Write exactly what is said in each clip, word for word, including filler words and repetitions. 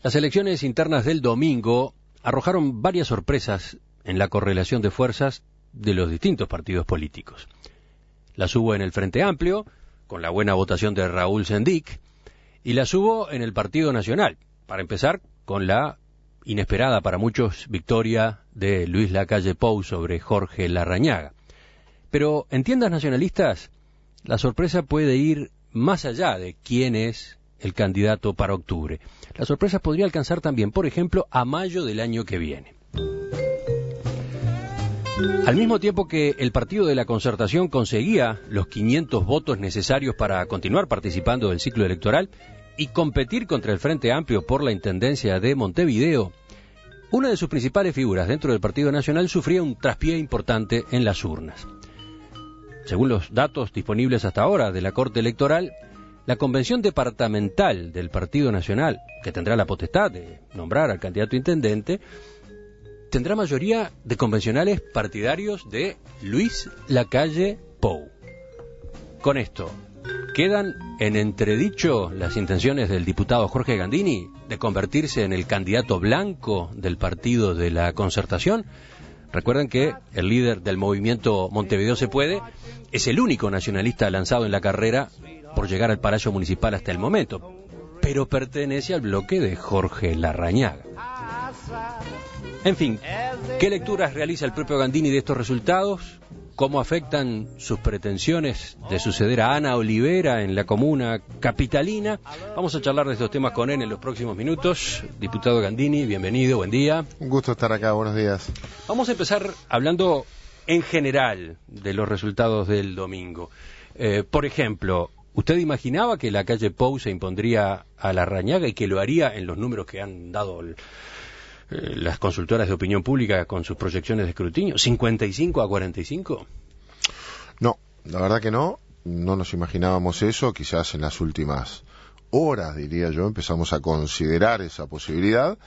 Las elecciones internas del domingo arrojaron varias sorpresas en la correlación de fuerzas de los distintos partidos políticos. Las hubo en el Frente Amplio, con la buena votación de Raúl Sendic, y las hubo en el Partido Nacional, para empezar con la inesperada para muchos victoria de Luis Lacalle Pou sobre Jorge Larrañaga. Pero en tiendas nacionalistas, la sorpresa puede ir más allá de quién es el candidato para octubre. La sorpresa podría alcanzar también, por ejemplo, a mayo del año que viene. Al mismo tiempo que el Partido de la Concertación conseguía los quinientos votos necesarios para continuar participando del ciclo electoral y competir contra el Frente Amplio por la Intendencia de Montevideo, una de sus principales figuras dentro del Partido Nacional sufría un traspié importante en las urnas. Según los datos disponibles hasta ahora de la Corte Electoral, la Convención Departamental del Partido Nacional, que tendrá la potestad de nombrar al candidato intendente, tendrá mayoría de convencionales partidarios de Luis Lacalle Pou. Con esto, quedan en entredicho las intenciones del diputado Jorge Gandini de convertirse en el candidato blanco del Partido de la Concertación. Recuerden que el líder del movimiento Montevideo Se Puede es el único nacionalista lanzado en la carrera por llegar al Palacio Municipal hasta el momento, pero pertenece al bloque de Jorge Larrañaga. En fin, ¿qué lecturas realiza el propio Gandini de estos resultados? ¿Cómo afectan sus pretensiones de suceder a Ana Olivera en la comuna capitalina? Vamos a charlar de estos temas con él en los próximos minutos. Diputado Gandini, bienvenido, buen día. Un gusto estar acá, buenos días. Vamos a empezar hablando en general de los resultados del domingo. Eh, por ejemplo, ¿usted imaginaba que Lacalle Pou se impondría a Larrañaga y que lo haría en los números que han dado el, eh, las consultoras de opinión pública con sus proyecciones de escrutinio? ¿cincuenta y cinco a cuarenta y cinco? No, la verdad que no. No nos imaginábamos eso. Quizás en las últimas horas, diría yo, empezamos a considerar esa posibilidad.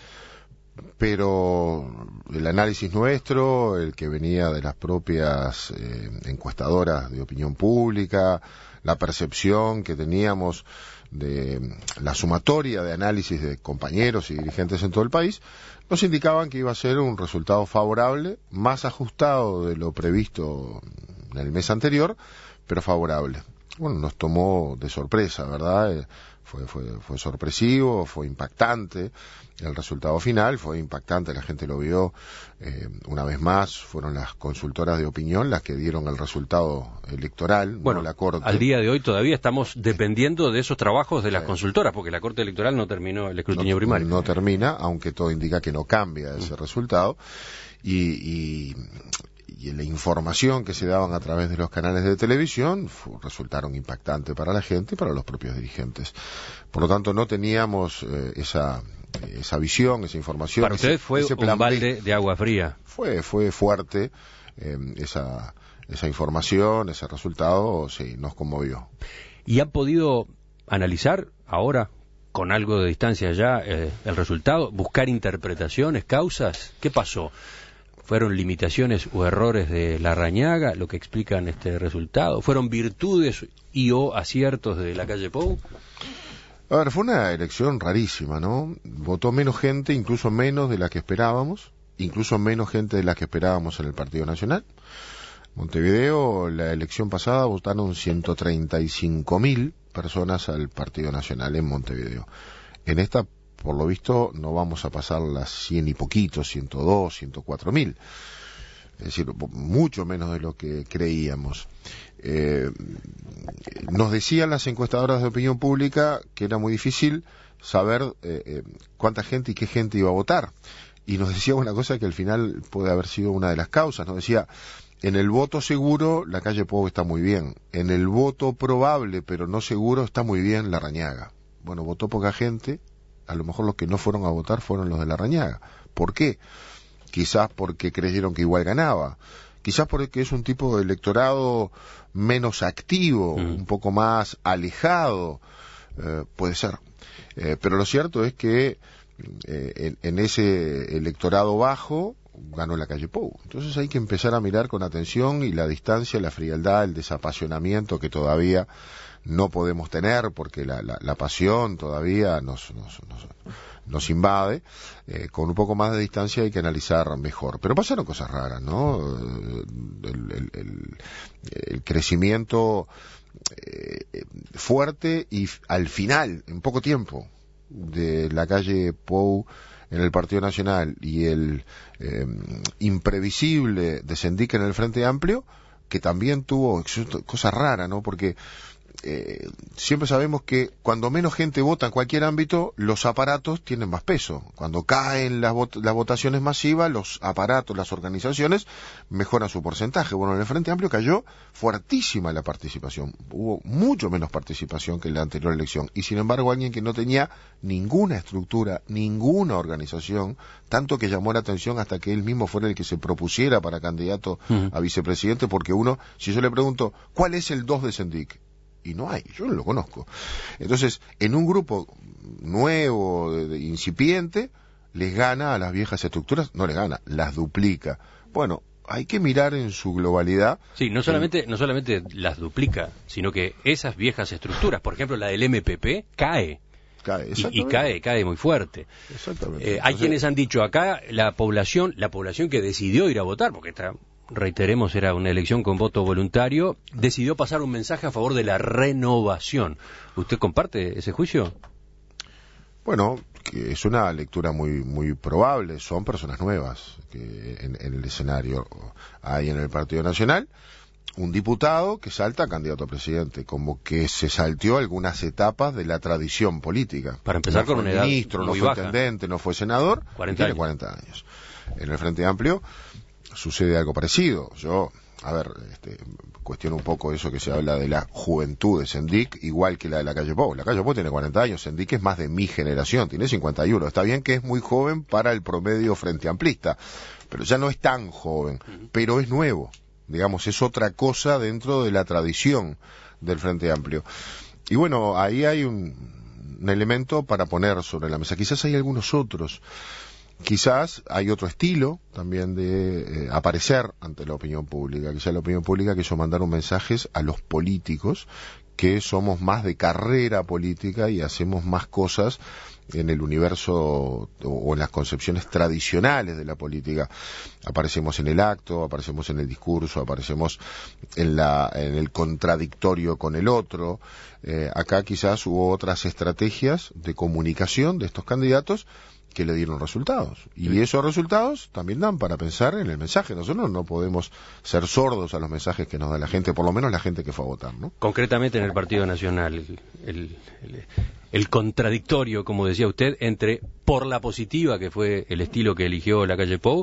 Pero el análisis nuestro, el que venía de las propias eh, encuestadoras de opinión pública, la percepción que teníamos de la sumatoria de análisis de compañeros y dirigentes en todo el país, nos indicaban que iba a ser un resultado favorable, más ajustado de lo previsto en el mes anterior, pero favorable. Bueno, nos tomó de sorpresa, ¿verdad? Eh, fue, fue, fue sorpresivo, fue impactante el resultado final, fue impactante, la gente lo vio. Eh, una vez más, fueron las consultoras de opinión las que dieron el resultado electoral, bueno, no la Corte. Al día de hoy todavía estamos dependiendo de esos trabajos de las eh, consultoras, porque la Corte Electoral no terminó el escrutinio no, primario. No termina, aunque todo indica que no cambia ese mm. resultado. Y... y y la información que se daban a través de los canales de televisión fue, resultaron impactantes para la gente y para los propios dirigentes. Por lo tanto, no teníamos eh, esa esa visión, esa información. Para usted fue ese plan un balde B. de agua fría. Fue fue fuerte eh, esa esa información, ese resultado, sí, nos conmovió. ¿Y han podido analizar ahora, con algo de distancia ya, eh, el resultado? ¿Buscar interpretaciones, causas? ¿Qué pasó? ¿Fueron limitaciones o errores de Larrañaga lo que explican este resultado? ¿Fueron virtudes y o aciertos de Lacalle Pou? A ver, fue una elección rarísima, ¿no? Votó menos gente, incluso menos de la que esperábamos, incluso menos gente de la que esperábamos en el Partido Nacional. Montevideo, la elección pasada, votaron ciento treinta y cinco mil personas al Partido Nacional en Montevideo. En esta, por lo visto, no vamos a pasar las cien y poquitos, ciento dos, ciento cuatro mil. Es decir, mucho menos de lo que creíamos. Eh, nos decían las encuestadoras de opinión pública que era muy difícil saber eh, eh, cuánta gente y qué gente iba a votar. Y nos decía una cosa que al final puede haber sido una de las causas. Nos decía, en el voto seguro, Lacalle Pou está muy bien. En el voto probable, pero no seguro, está muy bien Larrañaga. Bueno, votó poca gente. A lo mejor los que no fueron a votar fueron los de Larrañaga. ¿Por qué? Quizás porque creyeron que igual ganaba. Quizás porque es un tipo de electorado menos activo, mm. un poco más alejado. Eh, puede ser. Eh, pero lo cierto es que eh, en, en ese electorado bajo, ganó la calle Pou. Entonces hay que empezar a mirar con atención y la distancia, la frialdad, el desapasionamiento que todavía no podemos tener porque la, la, la pasión todavía nos, nos, nos, nos invade. Eh, con un poco más de distancia hay que analizar mejor. Pero pasaron cosas raras, ¿no? El, el, el, el crecimiento eh, fuerte y al final, en poco tiempo, de la calle Pou en el Partido Nacional y el eh, imprevisible de Sendic en el Frente Amplio, que también tuvo cosas raras, ¿no? Porque eh, siempre sabemos que cuando menos gente vota en cualquier ámbito, los aparatos tienen más peso. Cuando caen las, vot las votaciones masivas, los aparatos, las organizaciones mejoran su porcentaje. Bueno, en el Frente Amplio cayó fuertísima la participación. Hubo mucho menos participación que en la anterior elección. Y sin embargo, alguien que no tenía ninguna estructura, ninguna organización, tanto que llamó la atención hasta que él mismo fuera el que se propusiera para candidato uh-huh. a vicepresidente, porque uno, si yo le pregunto, ¿cuál es el dos de Sendic? Y no hay, yo no lo conozco. Entonces, en un grupo nuevo, de, de, incipiente, les gana a las viejas estructuras, no les gana, las duplica. Bueno, hay que mirar en su globalidad. Sí, no solamente, no solamente las duplica, sino que esas viejas estructuras, por ejemplo la del M P P, cae. Cae, y, y cae, cae muy fuerte. Exactamente. Eh, hay Entonces, quienes han dicho acá, la población, la población que decidió ir a votar, porque está... reiteremos, era una elección con voto voluntario, decidió pasar un mensaje a favor de la renovación. ¿Usted comparte ese juicio? Bueno, que es una lectura muy muy probable. Son personas nuevas que en, en el escenario. Hay en el Partido Nacional un diputado que salta a candidato a presidente, como que se salteó algunas etapas de la tradición política. Para empezar, no con una edad ministro, muy no fue baja. intendente, no fue senador, cuarenta tiene años. cuarenta años. En el Frente Amplio sucede algo parecido. Yo, a ver, este, cuestiono un poco eso que se habla de la juventud de Sendic, igual que la de la calle Pou. La calle Pou tiene cuarenta años, Sendic es más de mi generación, tiene cincuenta y uno. Está bien que es muy joven para el promedio frente amplista, pero ya no es tan joven, pero es nuevo. Digamos, es otra cosa dentro de la tradición del Frente Amplio. Y bueno, ahí hay un, un elemento para poner sobre la mesa. Quizás hay algunos otros. Quizás hay otro estilo también de eh, aparecer ante la opinión pública. Quizás la opinión pública quiso mandar un mensaje a los políticos que somos más de carrera política y hacemos más cosas en el universo o en las concepciones tradicionales de la política. Aparecemos en el acto, aparecemos en el discurso, aparecemos en, la, en el contradictorio con el otro. Eh, acá quizás hubo otras estrategias de comunicación de estos candidatos que le dieron resultados. Y sí. Esos resultados también dan para pensar en el mensaje. Nosotros no podemos ser sordos a los mensajes que nos da la gente, por lo menos la gente que fue a votar, ¿no? Concretamente en el Partido Nacional, el, el, el, el contradictorio, como decía usted, entre por la positiva, que fue el estilo que eligió la calle Pou,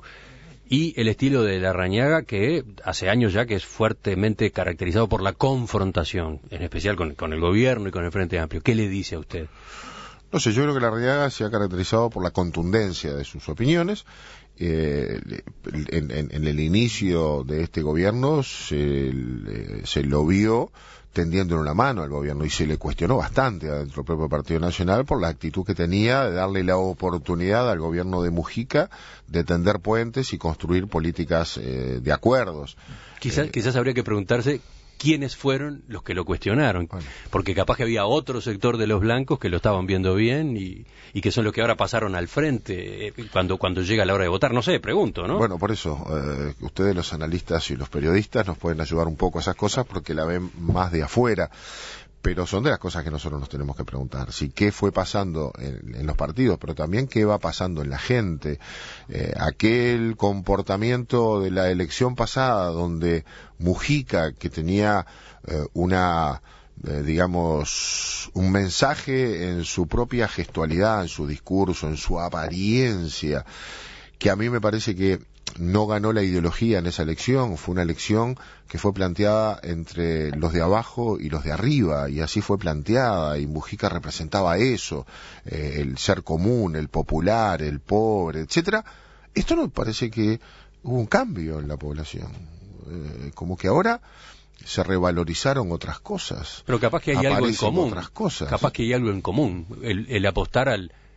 y el estilo de Larrañaga, que hace años ya que es fuertemente caracterizado por la confrontación, en especial con, con el gobierno y con el Frente Amplio. ¿Qué le dice a usted? No sé, yo creo que Larrañaga se ha caracterizado por la contundencia de sus opiniones. Eh, en, en, en el inicio de este gobierno se, se lo vio tendiendo una mano al gobierno y se le cuestionó bastante adentro del propio Partido Nacional por la actitud que tenía de darle la oportunidad al gobierno de Mujica de tender puentes y construir políticas eh, de acuerdos. Quizás, eh, quizás habría que preguntarse quiénes fueron los que lo cuestionaron, bueno. Porque capaz que había otro sector de los blancos que lo estaban viendo bien y, y que son los que ahora pasaron al frente cuando cuando llega la hora de votar, no sé, pregunto, ¿no? Bueno, por eso, eh, ustedes los analistas y los periodistas nos pueden ayudar un poco a esas cosas porque la ven más de afuera, pero son de las cosas que nosotros nos tenemos que preguntar. Sí, qué fue pasando en, en los partidos, pero también qué va pasando en la gente. Eh, aquel comportamiento de la elección pasada donde Mujica, que tenía eh, una, eh, digamos, un mensaje en su propia gestualidad, en su discurso, en su apariencia, que a mí me parece que no ganó la ideología en esa elección, fue una elección que fue planteada entre los de abajo y los de arriba, y así fue planteada, y Mujica representaba eso, eh, el ser común, el popular, el pobre, etcétera. Esto nos parece que hubo un cambio en la población, eh, como que ahora se revalorizaron otras cosas. Pero capaz que hay algo en común, otras cosas. Capaz que hay algo en común, el, el apostar al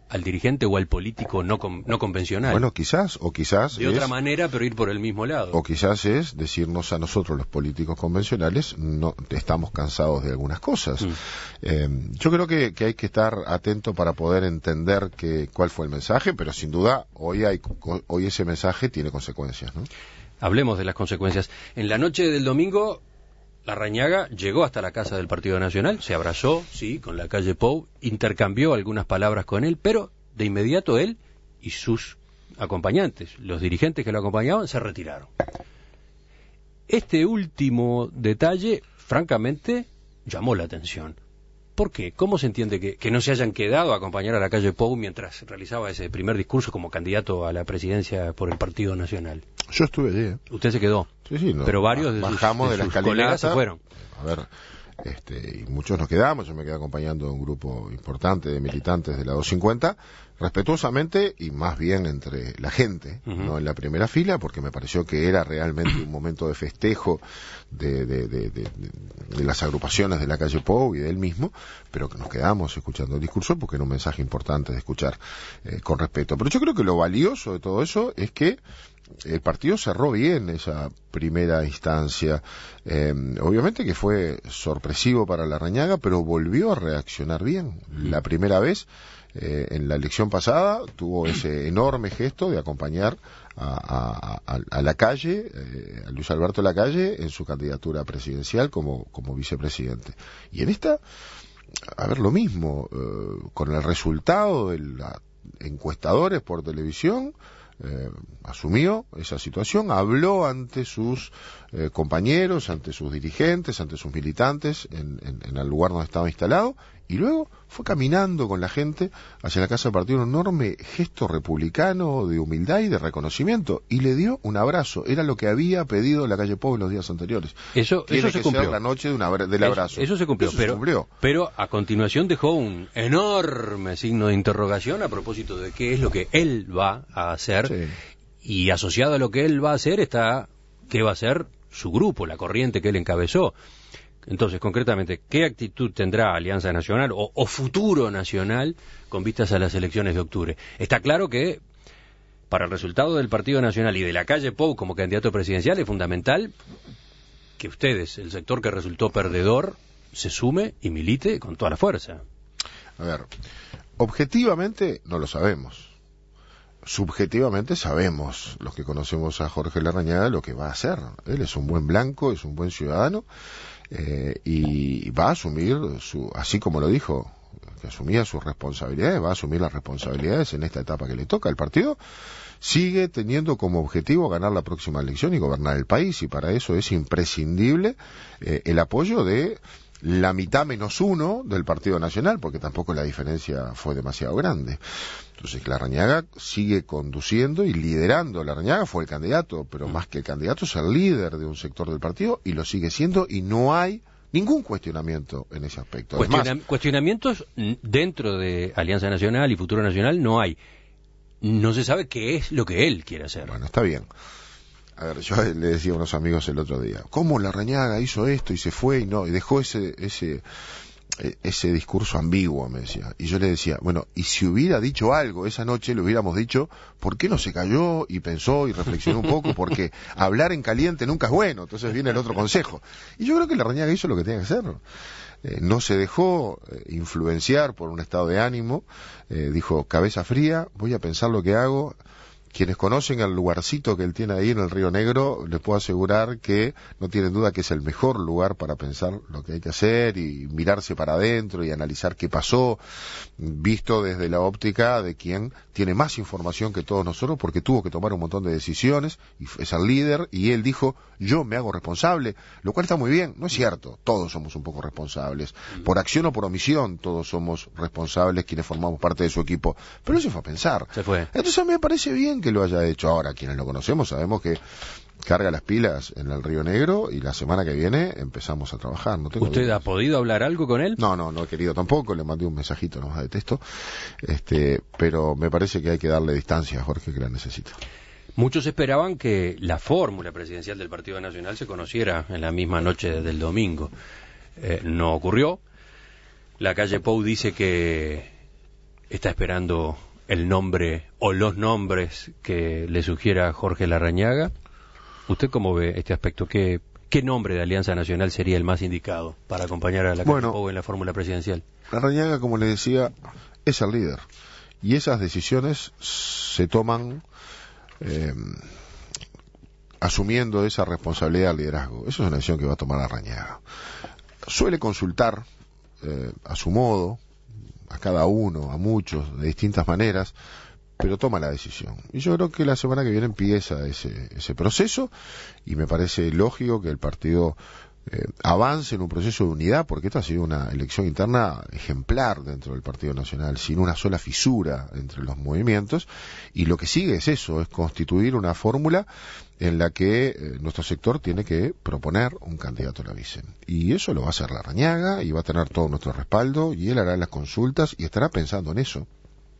al dirigente o al político no con, no convencional. Bueno, quizás, o quizás de es, otra manera, pero ir por el mismo lado. O quizás es decirnos a nosotros, los políticos convencionales, no estamos cansados de algunas cosas. Mm. Eh, yo creo que, que hay que estar atento para poder entender que, cuál fue el mensaje, pero sin duda hoy hay hoy ese mensaje tiene consecuencias, ¿no? Hablemos de las consecuencias. En la noche del domingo, Larrañaga llegó hasta la casa del Partido Nacional, se abrazó, sí, con la calle Pou, intercambió algunas palabras con él, pero de inmediato él y sus acompañantes, los dirigentes que lo acompañaban, se retiraron. Este último detalle, francamente, llamó la atención. ¿Por qué? ¿Cómo se entiende que, que no se hayan quedado a acompañar a la calle Pou mientras realizaba ese primer discurso como candidato a la presidencia por el Partido Nacional? Yo estuve allí, ¿eh? Usted se quedó. Sí, sí, no. Pero varios de Bajamos sus, de de sus la colegas se fueron. A ver, este, y muchos nos quedamos. Yo me quedé acompañando a un grupo importante de militantes de la doscientos cincuenta, respetuosamente y más bien entre la gente, uh-huh. no en la primera fila, porque me pareció que era realmente un momento de festejo de, de, de, de, de las agrupaciones de la calle Pou y de él mismo, pero que nos quedamos escuchando el discurso porque era un mensaje importante de escuchar eh, con respeto. Pero yo creo que lo valioso de todo eso es que el partido cerró bien esa primera instancia. Eh, obviamente que fue sorpresivo para Larrañaga, pero volvió a reaccionar bien. La primera vez, eh, en la elección pasada, tuvo ese enorme gesto de acompañar a, a, a, a la calle, eh, a Luis Alberto Lacalle, en su candidatura presidencial como, como vicepresidente. Y en esta, a ver, lo mismo, eh, con el resultado de los encuestadores por televisión, Eh, asumió esa situación, habló ante sus eh, compañeros, ante sus dirigentes, ante sus militantes en, en, en el lugar donde estaba instalado, y luego fue caminando con la gente hacia la casa del partido, un enorme gesto republicano de humildad y de reconocimiento, y le dio un abrazo. Era lo que había pedido la calle Pou en los días anteriores. Eso, Tiene eso se que cumplió. ser la noche de un abra- del abrazo. Eso, eso se cumplió, eso pero, se cumplió. Pero a continuación dejó un enorme signo de interrogación a propósito de qué es lo que él va a hacer, sí. Y asociado a lo que él va a hacer está qué va a hacer su grupo, la corriente que él encabezó. Entonces, concretamente, ¿qué actitud tendrá Alianza Nacional o, o Futuro Nacional con vistas a las elecciones de octubre? Está claro que para el resultado del Partido Nacional y de la calle Pou como candidato presidencial es fundamental que ustedes, el sector que resultó perdedor, se sume y milite con toda la fuerza. A ver, objetivamente no lo sabemos. Subjetivamente sabemos, los que conocemos a Jorge Larrañaga, lo que va a hacer. Él es un buen blanco, es un buen ciudadano, eh, y va a asumir, su, así como lo dijo, que asumía sus responsabilidades, va a asumir las responsabilidades en esta etapa que le toca. El partido sigue teniendo como objetivo ganar la próxima elección y gobernar el país, y para eso es imprescindible eh, el apoyo de la mitad menos uno del Partido Nacional, porque tampoco la diferencia fue demasiado grande. Entonces Larrañaga sigue conduciendo y liderando. Larrañaga fue el candidato, pero más que el candidato es el líder de un sector del partido y lo sigue siendo, y no hay ningún cuestionamiento en ese aspecto. Cuestiona- Además, cuestionamientos dentro de Alianza Nacional y Futuro Nacional no hay. No se sabe qué es lo que él quiere hacer. Bueno, está bien. A ver, yo le decía a unos amigos el otro día, ¿cómo Larrañaga hizo esto y se fue y no, y dejó ese, ese, ese discurso ambiguo, me decía? Y yo le decía, bueno, y si hubiera dicho algo esa noche, le hubiéramos dicho, ¿por qué no se cayó y pensó y reflexionó un poco? Porque hablar en caliente nunca es bueno. Entonces viene el otro consejo. Y yo creo que Larrañaga hizo lo que tenía que hacer. Eh, no se dejó eh, influenciar por un estado de ánimo, eh, dijo, cabeza fría, voy a pensar lo que hago. Quienes conocen el lugarcito que él tiene ahí en el Río Negro, les puedo asegurar que no tienen duda que es el mejor lugar para pensar lo que hay que hacer y mirarse para adentro y analizar qué pasó, visto desde la óptica de quien tiene más información que todos nosotros, porque tuvo que tomar un montón de decisiones, y es el líder, y él dijo, yo me hago responsable, lo cual está muy bien. No es cierto, todos somos un poco responsables, por acción o por omisión, todos somos responsables quienes formamos parte de su equipo, pero él se fue a pensar. Se fue. Entonces a mí me parece bien que lo haya hecho. Ahora, quienes lo conocemos sabemos que carga las pilas en el Río Negro y la semana que viene empezamos a trabajar. No tengo ¿Usted dudas. ha podido hablar algo con él? No, no, no he querido tampoco, le mandé un mensajito nomás de texto, este, pero me parece que hay que darle distancia a Jorge, que la necesita. Muchos esperaban que la fórmula presidencial del Partido Nacional se conociera en la misma noche del domingo. Eh, no ocurrió. La calle Pou dice que está esperando el nombre o los nombres que le sugiera Jorge Larrañaga. ¿Usted cómo ve este aspecto? ¿Qué, qué nombre de Alianza Nacional sería el más indicado para acompañar a la bueno, Calle Pou en la fórmula presidencial? Larrañaga, como le decía, es el líder. Y esas decisiones se toman eh, asumiendo esa responsabilidad del liderazgo. Eso es una decisión que va a tomar Larrañaga. Suele consultar eh, a su modo, a cada uno, a muchos, de distintas maneras, pero toma la decisión. Y yo creo que la semana que viene empieza ese, ese proceso, y me parece lógico que el partido eh, avance en un proceso de unidad, porque esta ha sido una elección interna ejemplar dentro del Partido Nacional, sin una sola fisura entre los movimientos, y lo que sigue es eso, es constituir una fórmula en la que eh, nuestro sector tiene que proponer un candidato a la vice. Y eso lo va a hacer Larrañaga, y va a tener todo nuestro respaldo, y él hará las consultas, y estará pensando en eso.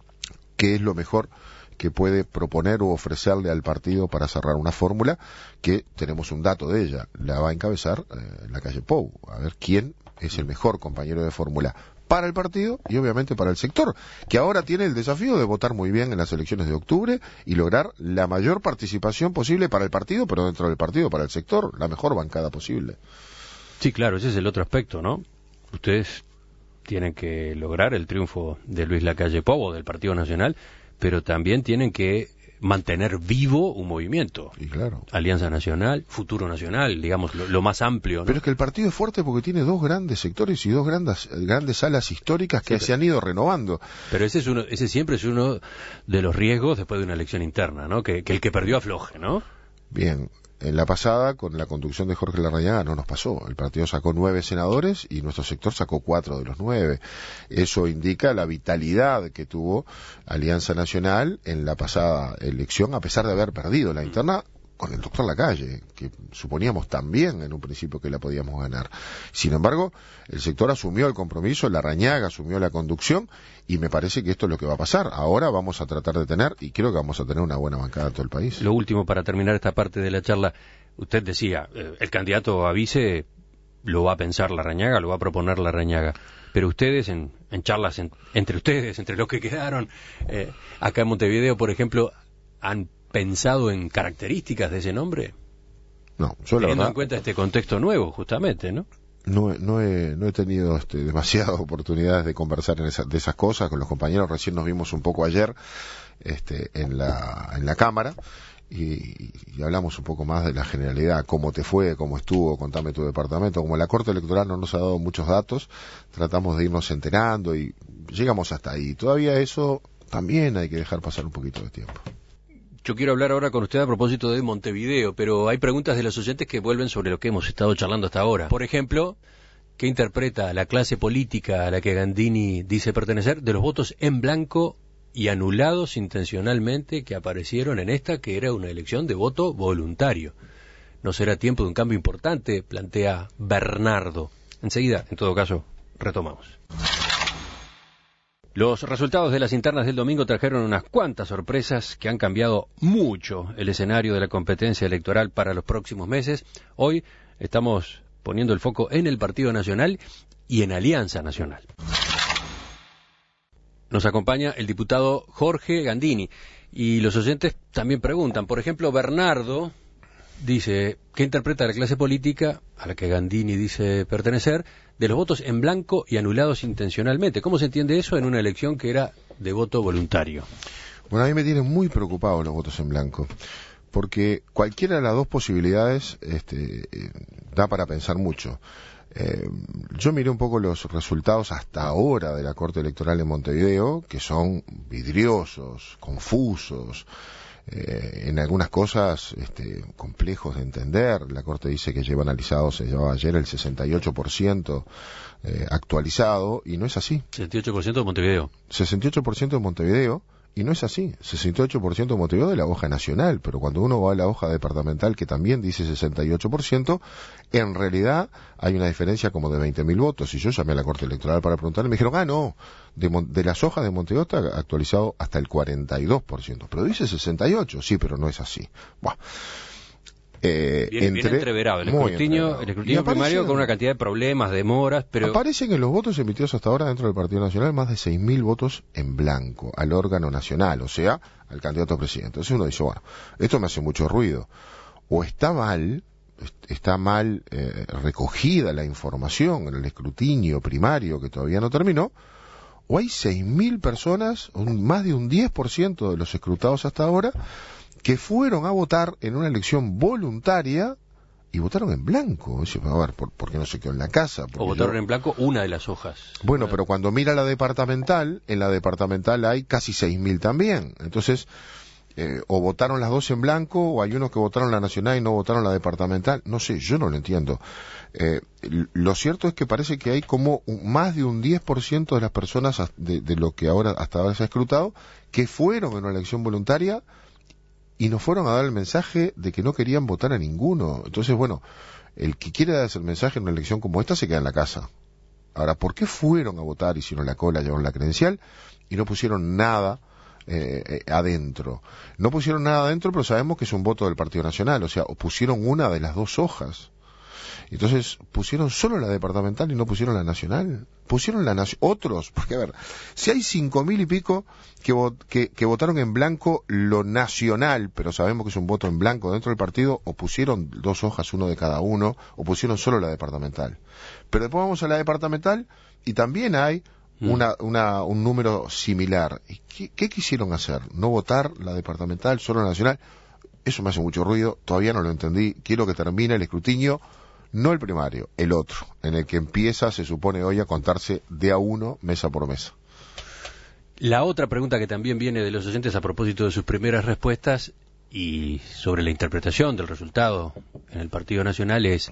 ¿Qué es lo mejor que puede proponer o ofrecerle al partido para cerrar una fórmula que tenemos un dato de ella? La va a encabezar eh, en la calle Pou. A ver quién es el mejor compañero de fórmula para el partido y obviamente para el sector, que ahora tiene el desafío de votar muy bien en las elecciones de octubre y lograr la mayor participación posible para el partido, pero dentro del partido para el sector, la mejor bancada posible. Sí, claro, ese es el otro aspecto, ¿no? Ustedes tienen que lograr el triunfo de Luis Lacalle Pou o del Partido Nacional, pero también tienen que mantener vivo un movimiento. Y claro. Alianza Nacional, Futuro Nacional, digamos, lo, lo más amplio, ¿no? Pero es que el partido es fuerte porque tiene dos grandes sectores y dos grandes, grandes salas históricas que sí, se han ido renovando. Pero ese es uno, ese siempre es uno de los riesgos después de una elección interna, ¿no? Que, que el que perdió afloje, ¿no? Bien. En la pasada, con la conducción de Jorge Larrañaga, no nos pasó. El partido sacó nueve senadores y nuestro sector sacó cuatro de los nueve. Eso indica la vitalidad que tuvo Alianza Nacional en la pasada elección, a pesar de haber perdido la interna con el doctor Lacalle, que suponíamos también en un principio que la podíamos ganar. Sin embargo, el sector asumió el compromiso, Larrañaga asumió la conducción, y me parece que esto es lo que va a pasar. Ahora vamos a tratar de tener, y creo que vamos a tener una buena bancada en todo el país. Lo último, para terminar esta parte de la charla, usted decía, eh, el candidato a vice lo va a pensar Larrañaga, lo va a proponer Larrañaga, pero ustedes, en, en charlas en, entre ustedes, entre los que quedaron, eh, acá en Montevideo, por ejemplo, han pensado en características de ese nombre. No, yo la teniendo verdad, en cuenta este contexto nuevo, justamente, ¿no? No, no, he, no he tenido este, demasiadas oportunidades de conversar en esa, de esas cosas con los compañeros. Recién nos vimos un poco ayer este, en la en la Cámara y, y hablamos un poco más de la generalidad, cómo te fue, cómo estuvo, contame tu departamento. Como la Corte Electoral no nos ha dado muchos datos, tratamos de irnos enterando y llegamos hasta ahí. Todavía eso también hay que dejar pasar un poquito de tiempo. Yo quiero hablar ahora con usted a propósito de Montevideo, pero hay preguntas de los oyentes que vuelven sobre lo que hemos estado charlando hasta ahora. Por ejemplo, ¿qué interpreta la clase política a la que Gandini dice pertenecer de los votos en blanco y anulados intencionalmente que aparecieron en esta, que era una elección de voto voluntario? ¿No será tiempo de un cambio importante?, plantea Bernardo. Enseguida, en todo caso, retomamos. Los resultados de las internas del domingo trajeron unas cuantas sorpresas que han cambiado mucho el escenario de la competencia electoral para los próximos meses. Hoy estamos poniendo el foco en el Partido Nacional y en Alianza Nacional. Nos acompaña el diputado Jorge Gandini y los oyentes también preguntan. Por ejemplo, Bernardo dice, ¿qué interpreta la clase política a la que Gandini dice pertenecer de los votos en blanco y anulados intencionalmente? ¿Cómo se entiende eso en una elección que era de voto voluntario? Bueno, a mí me tienen muy preocupados los votos en blanco, porque cualquiera de las dos posibilidades este, eh, da para pensar mucho. Eh, yo miré un poco los resultados hasta ahora de la Corte Electoral en Montevideo, que son vidriosos, confusos, Eh, en algunas cosas este, complejos de entender. La Corte dice que lleva analizado, se llevaba ayer el sesenta y ocho por ciento eh, actualizado, y no es así. sesenta y ocho por ciento de Montevideo. sesenta y ocho por ciento de Montevideo, y no es así. sesenta y ocho por ciento de Montevideo de la hoja nacional, pero cuando uno va a la hoja departamental, que también dice sesenta y ocho por ciento, en realidad hay una diferencia como de veinte mil votos. Y yo llamé a la Corte Electoral para preguntarle, me dijeron, ah, no, de, de las hojas de Montevideo está actualizado hasta el cuarenta y dos por ciento, pero dice sesenta y ocho, sí, pero no es así. Bueno, Eh, Viene, entre, viene entreverado el escrutinio, el escrutinio primario con una cantidad de problemas, demoras, pero... Aparecen en los votos emitidos hasta ahora dentro del Partido Nacional más de seis mil votos en blanco al órgano nacional, o sea, al candidato a presidente. Entonces uno dice, bueno, esto me hace mucho ruido. O está mal, está mal eh, recogida la información en el escrutinio primario que todavía no terminó, o hay seis mil personas, un, más de un diez por ciento de los escrutados hasta ahora, que fueron a votar en una elección voluntaria y votaron en blanco. A ver, ¿por, por qué no se quedó en la casa? O votaron yo... en blanco una de las hojas. Bueno, bueno, pero cuando mira la departamental, en la departamental hay casi seis mil también. Entonces, eh, o votaron las dos en blanco, o hay unos que votaron la nacional y no votaron la departamental. No sé, yo no lo entiendo. Eh, lo cierto es que parece que hay como un, más de un diez por ciento de las personas de, de lo que ahora hasta ahora se ha escrutado, que fueron en una elección voluntaria y nos fueron a dar el mensaje de que no querían votar a ninguno. Entonces, bueno, el que quiere dar ese mensaje en una elección como esta se queda en la casa. Ahora, ¿por qué fueron a votar, hicieron la cola, llevaron la credencial y no pusieron nada eh, eh, adentro? No pusieron nada adentro, pero sabemos que es un voto del Partido Nacional, o sea, o pusieron una de las dos hojas. Entonces, pusieron solo la departamental y no pusieron la nacional. Pusieron la nacional. Otros, porque a ver, si hay cinco mil y pico que, vot que, que votaron en blanco lo nacional, pero sabemos que es un voto en blanco dentro del partido, o pusieron dos hojas, uno de cada uno, o pusieron solo la departamental. Pero después vamos a la departamental y también hay una, una, un número similar. ¿Y qué, qué quisieron hacer? ¿No votar la departamental, solo la nacional? Eso me hace mucho ruido, todavía no lo entendí. Quiero que termine el escrutinio. No el primario, el otro, en el que empieza, se supone hoy, a contarse de a uno, mesa por mesa. La otra pregunta que también viene de los oyentes a propósito de sus primeras respuestas y sobre la interpretación del resultado en el Partido Nacional es: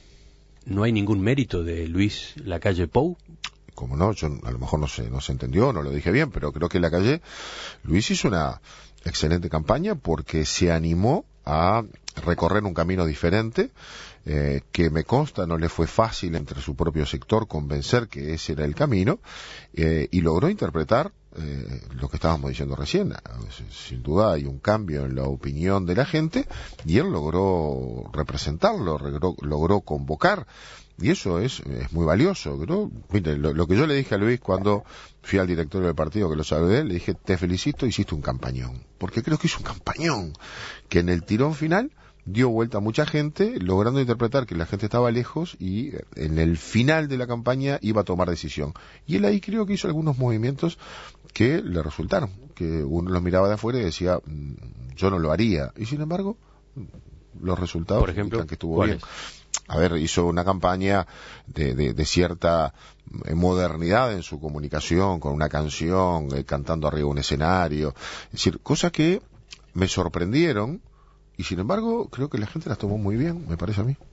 ¿no hay ningún mérito de Luis Lacalle Pou? Como no, yo, a lo mejor no se, no se entendió, no lo dije bien, pero creo que Lacalle, Luis hizo una excelente campaña porque se animó a recorrer un camino diferente, eh, que me consta no le fue fácil entre su propio sector convencer que ese era el camino, eh, y logró interpretar eh, lo que estábamos diciendo recién. Sin duda hay un cambio en la opinión de la gente y él logró representarlo, logró, logró convocar. Y eso es, es muy valioso, ¿no? Mire, lo, lo que yo le dije a Luis cuando fui al directorio del partido, que lo saludé, le dije, te felicito, hiciste un campañón. Porque creo que hizo un campañón, que en el tirón final dio vuelta a mucha gente, logrando interpretar que la gente estaba lejos y en el final de la campaña iba a tomar decisión. Y él ahí creo que hizo algunos movimientos que le resultaron, que uno los miraba de afuera y decía, yo no lo haría. Y sin embargo, los resultados, por ejemplo, que estuvo bien. A ver, hizo una campaña de, de, de cierta modernidad en su comunicación, con una canción, eh, cantando arriba de un escenario. Es decir, cosas que me sorprendieron y sin embargo creo que la gente las tomó muy bien, me parece a mí.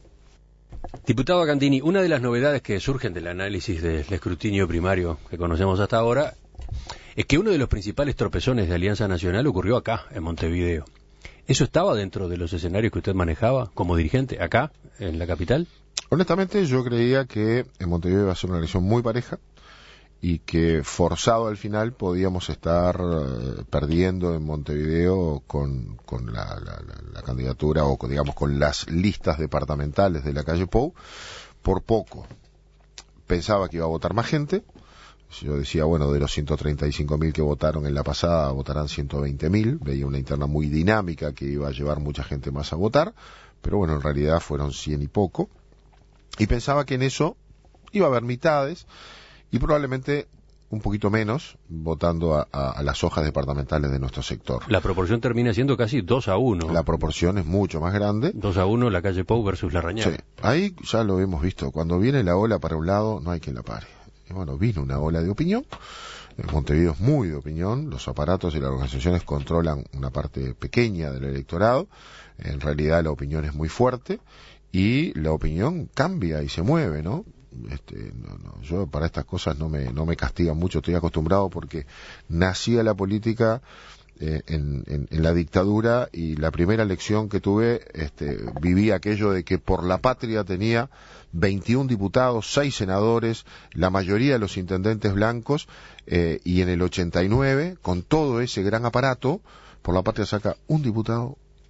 Diputado Cantini, una de las novedades que surgen del análisis del escrutinio primario que conocemos hasta ahora es que uno de los principales tropezones de Alianza Nacional ocurrió acá, en Montevideo. ¿Eso estaba dentro de los escenarios que usted manejaba como dirigente acá, en la capital? Honestamente, yo creía que en Montevideo iba a ser una elección muy pareja y que forzado al final podíamos estar eh, perdiendo en Montevideo con, con la, la, la, la candidatura o con, digamos con las listas departamentales de Lacalle Pou por poco. Pensaba que iba a votar más gente. Yo decía, bueno, de los ciento treinta y cinco mil que votaron en la pasada, votarán ciento veinte mil. Veía una interna muy dinámica que iba a llevar mucha gente más a votar, pero bueno, en realidad fueron cien y poco. Y pensaba que en eso iba a haber mitades y probablemente un poquito menos votando a, a, a las hojas departamentales de nuestro sector. La proporción termina siendo casi dos a uno. La proporción es mucho más grande. dos a uno Lacalle Pou versus Larrañaga. Sí, ahí ya lo hemos visto. Cuando viene la ola para un lado, no hay quien la pare. Bueno, vino una ola de opinión. Montevideo es muy de opinión. Los aparatos y las organizaciones controlan una parte pequeña del electorado. En realidad la opinión es muy fuerte y la opinión cambia y se mueve, ¿no? Este, no, no, yo para estas cosas no me, no me castigan mucho, estoy acostumbrado porque nací a la política eh, en, en, en la dictadura y la primera elección que tuve este, viví aquello de que por la patria tenía veintiún diputados, seis senadores, la mayoría de los intendentes blancos, eh, y en el ochenta y nueve, con todo ese gran aparato, por la patria saca un diputado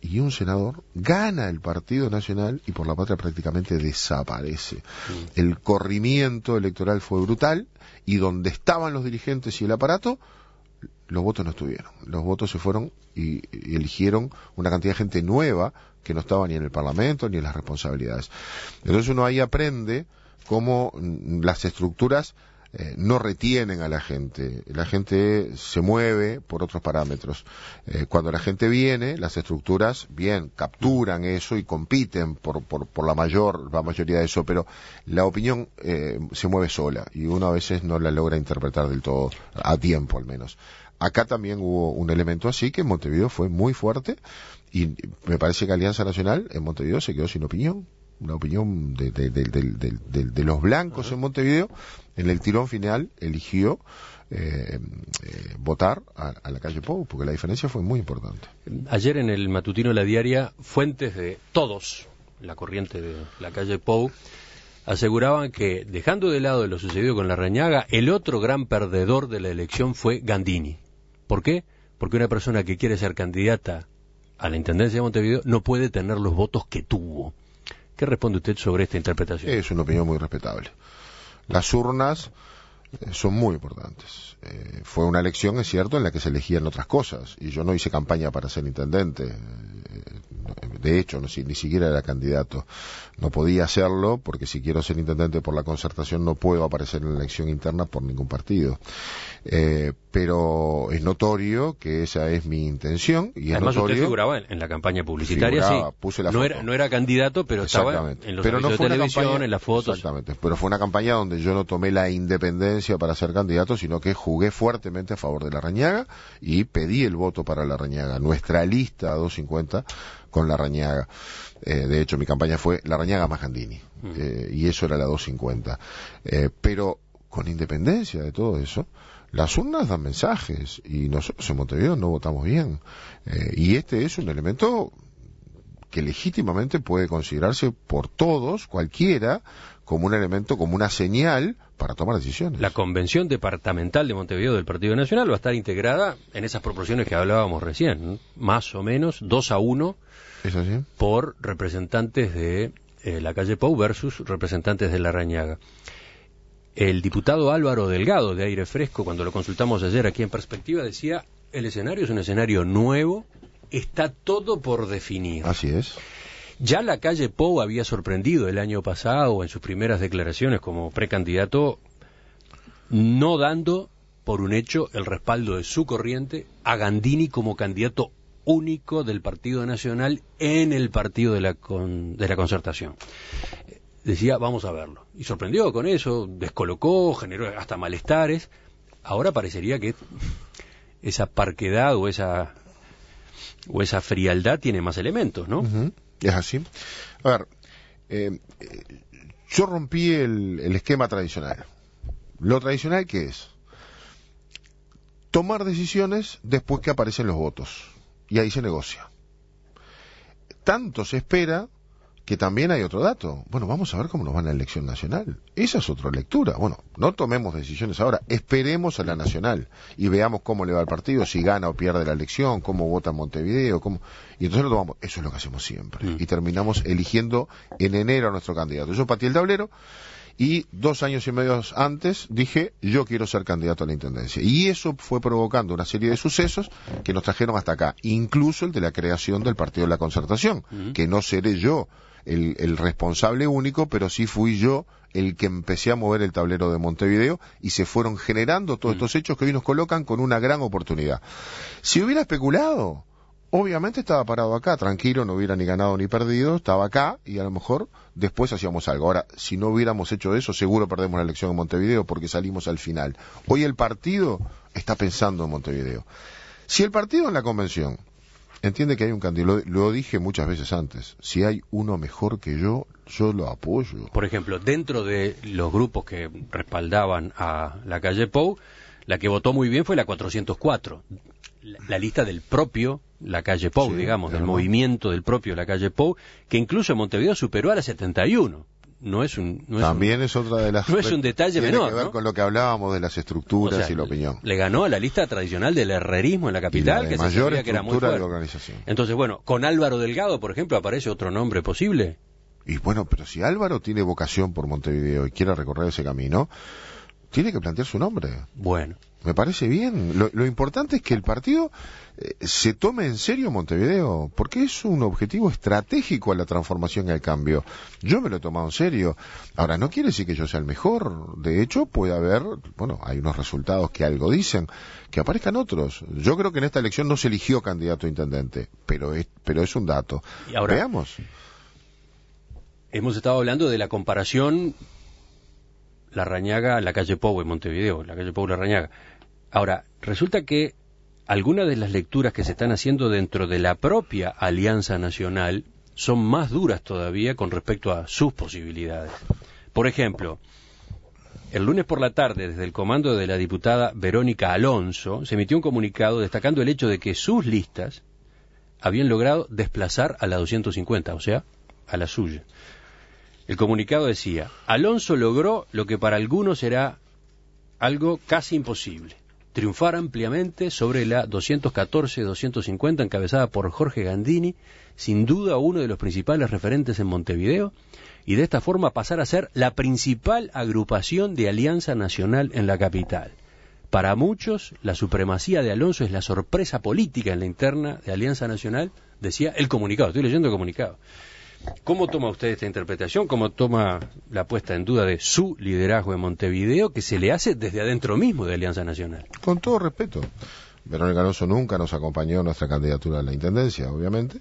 y un senador, gana el Partido Nacional y Por la Patria prácticamente desaparece. Sí. El corrimiento electoral fue brutal y donde estaban los dirigentes y el aparato, los votos no estuvieron. Los votos se fueron y, y eligieron una cantidad de gente nueva que no estaba ni en el Parlamento ni en las responsabilidades. Entonces uno ahí aprende cómo las estructuras Eh, no retienen a la gente, la gente se mueve por otros parámetros. Eh, cuando la gente viene, las estructuras, bien, capturan eso y compiten por, por, por la mayor, la mayoría de eso, pero la opinión eh, se mueve sola y uno a veces no la logra interpretar del todo, a tiempo al menos. Acá también hubo un elemento así que en Montevideo fue muy fuerte y me parece que Alianza Nacional en Montevideo se quedó sin opinión. Una opinión de, de, de, de, de, de, de los blancos uh-huh. en Montevideo, en el tirón final eligió eh, eh, votar a, a la calle Pou, porque la diferencia fue muy importante. Ayer en el matutino La Diaria, fuentes de todos, la corriente de la calle Pou, aseguraban que, dejando de lado lo sucedido con Larrañaga, el otro gran perdedor de la elección fue Gandini. ¿Por qué? Porque una persona que quiere ser candidata a la Intendencia de Montevideo no puede tener los votos que tuvo. ¿Qué responde usted sobre esta interpretación? Es una opinión muy respetable. Las urnas eh, son muy importantes. Eh, fue una elección, es cierto, en la que se elegían otras cosas. Y yo no hice campaña para ser intendente. Eh, de hecho, no, si, ni siquiera era candidato. No podía hacerlo porque si quiero ser intendente por la Concertación no puedo aparecer en la elección interna por ningún partido. Eh, pero es notorio que esa es mi intención. Y además es notorio, usted figuraba en, en la campaña publicitaria, figuraba, sí. Puse la no, foto. Era, no era candidato, pero estaba en los pero no de fue televisión, campaña, en las fotos. Exactamente, pero fue una campaña donde yo no tomé la independencia para ser candidato, sino que jugué fuertemente a favor de Larrañaga y pedí el voto para Larrañaga. Nuestra lista doscientos cincuenta con Larrañaga. Eh, de hecho, mi campaña fue Larrañaga más Gandini. Mm. Eh, y eso era la doscientos cincuenta. Eh, pero con independencia de todo eso, las urnas dan mensajes y nosotros en Montevideo no votamos bien. Eh, y este es un elemento que legítimamente puede considerarse por todos, cualquiera, como un elemento, como una señal para tomar decisiones. La convención departamental de Montevideo del Partido Nacional va a estar integrada en esas proporciones que hablábamos recién, ¿no? Más o menos dos a uno ¿Es así? Por representantes de eh, la calle Pou versus representantes de Larrañaga. El diputado Álvaro Delgado, de Aire Fresco, cuando lo consultamos ayer aquí en Perspectiva, decía, el escenario es un escenario nuevo, está todo por definir. Así es. Ya la calle Pou había sorprendido el año pasado en sus primeras declaraciones como precandidato, no dando por un hecho el respaldo de su corriente a Gandini como candidato único del Partido Nacional en el partido de la, con, de la Concertación. Decía, vamos a verlo. Y sorprendió con eso, descolocó, generó hasta malestares. Ahora parecería que esa parquedad o esa o esa frialdad tiene más elementos, ¿no? Uh-huh. Es así. A ver, eh, yo rompí el, el esquema tradicional. Lo tradicional, ¿qué es? Tomar decisiones después que aparecen los votos. Y ahí se negocia. Tanto se espera que también hay otro dato. Bueno, vamos a ver cómo nos va en la elección nacional. Esa es otra lectura. Bueno, no tomemos decisiones ahora, esperemos a la nacional y veamos cómo le va al partido, si gana o pierde la elección, cómo vota en Montevideo, cómo... y entonces lo tomamos. Eso es lo que hacemos siempre. Mm. Y terminamos eligiendo en enero a nuestro candidato. Yo pateé el tablero y dos años y medio antes dije, yo quiero ser candidato a la Intendencia. Y eso fue provocando una serie de sucesos que nos trajeron hasta acá, incluso el de la creación del Partido de la Concertación, mm. que no seré yo El, el responsable único, pero sí fui yo el que empecé a mover el tablero de Montevideo y se fueron generando todos mm. estos hechos que hoy nos colocan con una gran oportunidad. Si hubiera especulado, obviamente estaba parado acá, tranquilo, no hubiera ni ganado ni perdido, estaba acá y a lo mejor después hacíamos algo. Ahora, si no hubiéramos hecho eso, seguro perdemos la elección en Montevideo porque salimos al final. Hoy el partido está pensando en Montevideo. Si el partido en la convención entiende que hay un candidato, lo, lo dije muchas veces antes, si hay uno mejor que yo, yo lo apoyo. Por ejemplo, dentro de los grupos que respaldaban a la calle Pou, la que votó muy bien fue la cuatrocientos cuatro, la, la lista del propio la calle Pou, sí, digamos, del movimiento del propio la calle Pou, que incluso en Montevideo superó a la setenta y uno. no es un... No es También un, es otra de las... No es un detalle tiene menor, que ver ¿no? con lo que hablábamos de las estructuras, o sea, y la opinión. Le ganó a la lista tradicional del herrerismo en la capital, y la que mayor se sabía que era muy fuerte. De organización. Entonces, bueno, con Álvaro Delgado, por ejemplo, aparece otro nombre posible. Y bueno, pero si Álvaro tiene vocación por Montevideo y quiere recorrer ese camino, tiene que plantear su nombre. Bueno. Me parece bien. Lo, lo importante es que el partido eh, se tome en serio Montevideo, porque es un objetivo estratégico a la transformación y al cambio. Yo me lo he tomado en serio. Ahora, no quiere decir que yo sea el mejor. De hecho, puede haber, bueno, hay unos resultados que algo dicen, que aparezcan otros. Yo creo que en esta elección no se eligió candidato a intendente, pero es, pero es un dato. Y ahora, veamos. Hemos estado hablando de la comparación Larrañaga, la calle Pou en Montevideo, la calle Pou Larrañaga. Ahora, resulta que algunas de las lecturas que se están haciendo dentro de la propia Alianza Nacional son más duras todavía con respecto a sus posibilidades. Por ejemplo, el lunes por la tarde, desde el comando de la diputada Verónica Alonso, se emitió un comunicado destacando el hecho de que sus listas habían logrado desplazar a la doscientos cincuenta, o sea, a la suya. El comunicado decía: Alonso logró lo que para algunos era algo casi imposible, triunfar ampliamente sobre la doscientos catorce doscientos cincuenta encabezada por Jorge Gandini, sin duda uno de los principales referentes en Montevideo, y de esta forma pasar a ser la principal agrupación de Alianza Nacional en la capital. Para muchos, la supremacía de Alonso es la sorpresa política en la interna de Alianza Nacional, decía el comunicado. Estoy leyendo el comunicado. ¿Cómo toma usted esta interpretación? ¿Cómo toma la puesta en duda de su liderazgo en Montevideo, que se le hace desde adentro mismo de Alianza Nacional? Con todo respeto, Verónica Alonso nunca nos acompañó en nuestra candidatura a la intendencia, obviamente.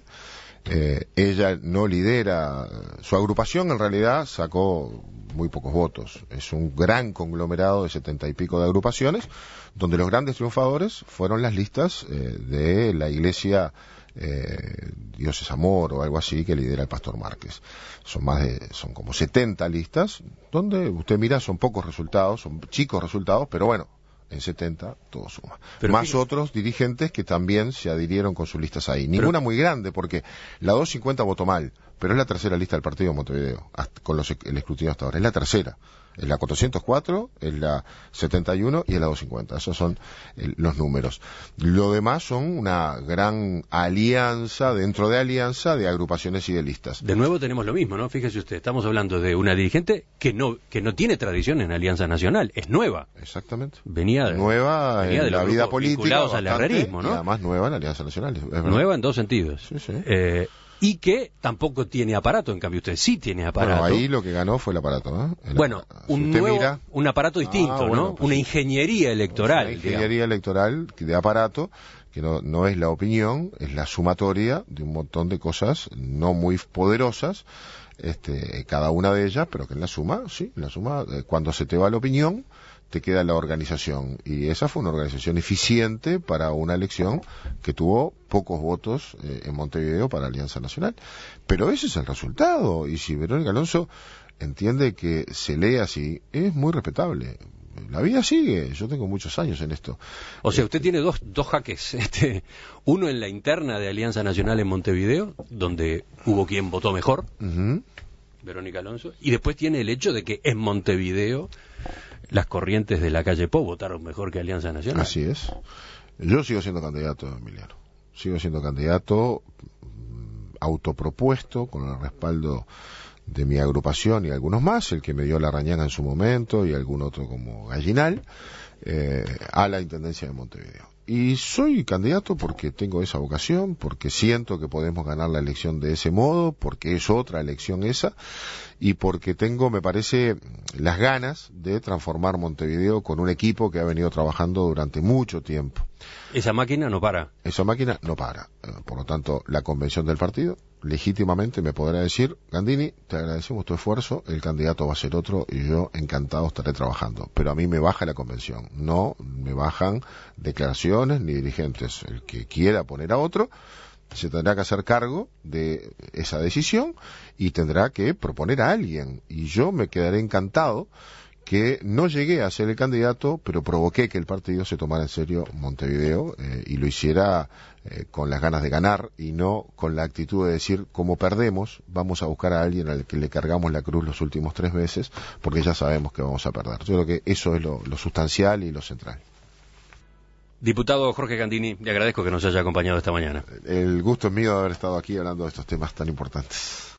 Eh, ella no lidera, su agrupación en realidad sacó muy pocos votos. Es un gran conglomerado de setenta y pico de agrupaciones, donde los grandes triunfadores fueron las listas eh, de la iglesia Eh, Dios es Amor o algo así, que lidera el Pastor Márquez. Son más de, son como setenta listas, donde usted mira, son pocos resultados, son chicos resultados, pero bueno, en setenta todo suma. Pero más fíjate, otros dirigentes que también se adhirieron con sus listas ahí. Ninguna pero, muy grande, porque la doscientos cincuenta votó mal, pero es la tercera lista del partido de Montevideo, hasta, con los, el escrutinio hasta ahora. Es la tercera. Es la cuatrocientos cuatro, es la setenta y uno y es la doscientos cincuenta. Esos son el, los números. Lo demás son una gran alianza, dentro de alianza, de agrupaciones y de listas. De nuevo tenemos lo mismo, ¿no? Fíjese usted, estamos hablando de una dirigente que no que no tiene tradición en Alianza Nacional, es nueva. Exactamente. Venía de, nueva venía en de la vida política, al herrerismo, ¿no? Y además nueva en Alianza Nacional. Es nueva en dos sentidos. Sí, sí. Eh, Y que tampoco tiene aparato, en cambio usted sí tiene aparato. Bueno, ahí lo que ganó fue el aparato, ¿eh? El bueno, aparato. un, si nuevo, mira, un aparato distinto, ah, bueno, ¿no? pues una sí. ingeniería electoral. Una ingeniería digamos. electoral de aparato, que no, no es la opinión, es la sumatoria de un montón de cosas no muy poderosas, este, cada una de ellas, pero que en la suma, sí, en la suma, eh, cuando se te va la opinión, te queda la organización, y esa fue una organización eficiente para una elección que tuvo pocos votos eh, en Montevideo para Alianza Nacional, pero ese es el resultado, y si Verónica Alonso entiende que se lee así, es muy respetable. La vida sigue, yo tengo muchos años en esto. O sea, usted tiene dos, dos jaques, este, uno en la interna de Alianza Nacional en Montevideo, donde hubo quien votó mejor, uh-huh. Verónica Alonso, y después tiene el hecho de que en Montevideo las corrientes de la calle Pou votaron mejor que Alianza Nacional. Así es. Yo sigo siendo candidato, Emiliano. Sigo siendo candidato autopropuesto, con el respaldo de mi agrupación y algunos más, el que me dio Larrañaga en su momento y algún otro como Gallinal, eh, a la Intendencia de Montevideo. Y soy candidato porque tengo esa vocación, porque siento que podemos ganar la elección de ese modo, porque es otra elección esa, y porque tengo, me parece, las ganas de transformar Montevideo con un equipo que ha venido trabajando durante mucho tiempo. Esa máquina no para. Esa máquina no para. Por lo tanto, la convención del partido legítimamente me podrá decir: Gandini, te agradecemos tu esfuerzo, el candidato va a ser otro y yo encantado estaré trabajando. Pero a mí me baja la convención, no me bajan declaraciones ni dirigentes. El que quiera poner a otro se tendrá que hacer cargo de esa decisión y tendrá que proponer a alguien. Y yo me quedaré encantado que no llegué a ser el candidato, pero provoqué que el partido se tomara en serio Montevideo eh, y lo hiciera eh, con las ganas de ganar y no con la actitud de decir, como perdemos, vamos a buscar a alguien al que le cargamos la cruz los últimos tres meses, porque ya sabemos que vamos a perder. Yo creo que eso es lo, lo sustancial y lo central. Diputado Jorge Gandini, le agradezco que nos haya acompañado esta mañana. El gusto es mío de haber estado aquí hablando de estos temas tan importantes.